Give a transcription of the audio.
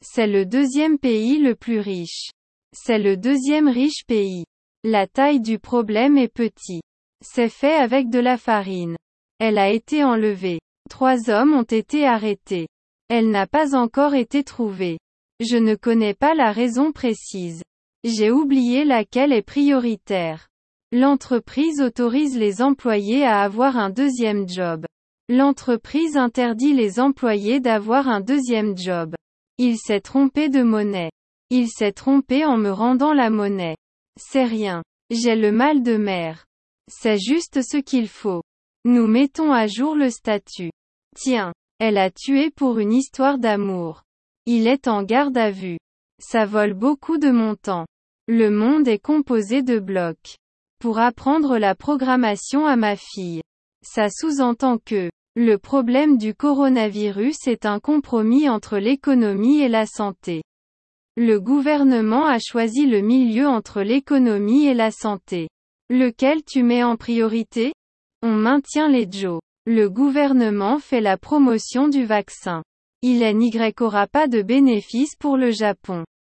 C'est le deuxième pays le plus riche. C'est le deuxième riche pays. La taille du problème est petit. C'est fait avec de la farine. Elle a été enlevée. 3 hommes ont été arrêtés. Elle n'a pas encore été trouvée. Je ne connais pas la raison précise. J'ai oublié laquelle est prioritaire. L'entreprise autorise les employés à avoir un deuxième job. L'entreprise interdit les employés d'avoir un deuxième job. Il s'est trompé de monnaie. Il s'est trompé en me rendant la monnaie. C'est rien. J'ai le mal de mer. C'est juste ce qu'il faut. Nous mettons à jour le statut. Tiens, elle a tué pour une histoire d'amour. Il est en garde à vue. Ça vole beaucoup de mon temps. Le monde est composé de blocs. Pour apprendre la programmation à ma fille. Ça sous-entend que le problème du coronavirus est un compromis entre l'économie et la santé. Le gouvernement a choisi le milieu entre l'économie et la santé. Lequel tu mets en priorité? On maintient les Joe. Le gouvernement fait la promotion du vaccin. Il n'y aura pas de bénéfice pour le Japon.